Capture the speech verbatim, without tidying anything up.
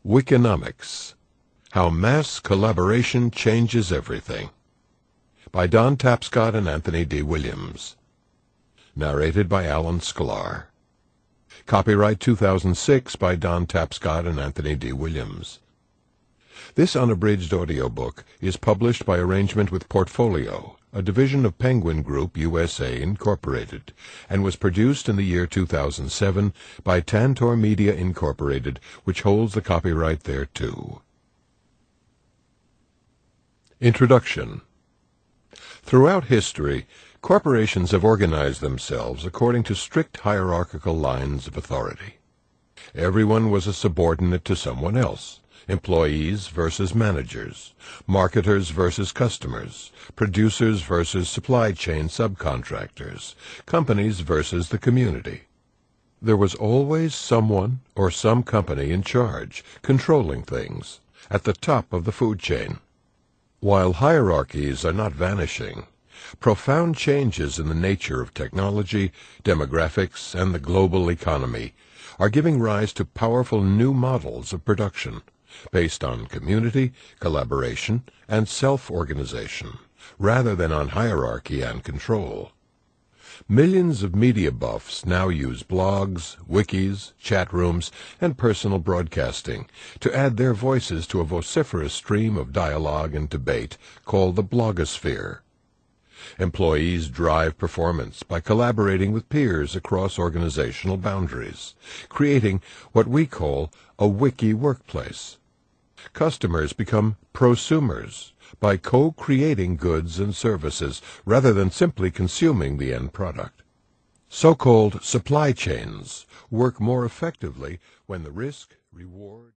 Wikinomics: How Mass Collaboration Changes Everything, by Don Tapscott and Anthony D. Williams. Narrated by Alan Sklar. Copyright two thousand six by Don Tapscott and Anthony D. Williams. This unabridged audiobook is published by arrangement with Portfolio, a division of Penguin Group U S A Incorporated, and was produced in the year two thousand seven by Tantor Media Incorporated, which holds the copyright thereto. Introduction. Throughout history, corporations have organized themselves according to strict hierarchical lines of authority. Everyone was a subordinate to someone else. Employees versus managers, marketers versus customers, producers versus supply chain subcontractors, companies versus the community. There was always someone or some company in charge, controlling things, at the top of the food chain. While hierarchies are not vanishing, profound changes in the nature of technology, demographics, and the global economy are giving rise to powerful new models of production, based on community, collaboration, and self-organization, rather than on hierarchy and control. Millions of media buffs now use blogs, wikis, chat rooms, and personal broadcasting to add their voices to a vociferous stream of dialogue and debate called the blogosphere. Employees drive performance by collaborating with peers across organizational boundaries, creating what we call a wiki workplace. Customers become prosumers by co-creating goods and services rather than simply consuming the end product. So-called supply chains work more effectively when the risk, reward,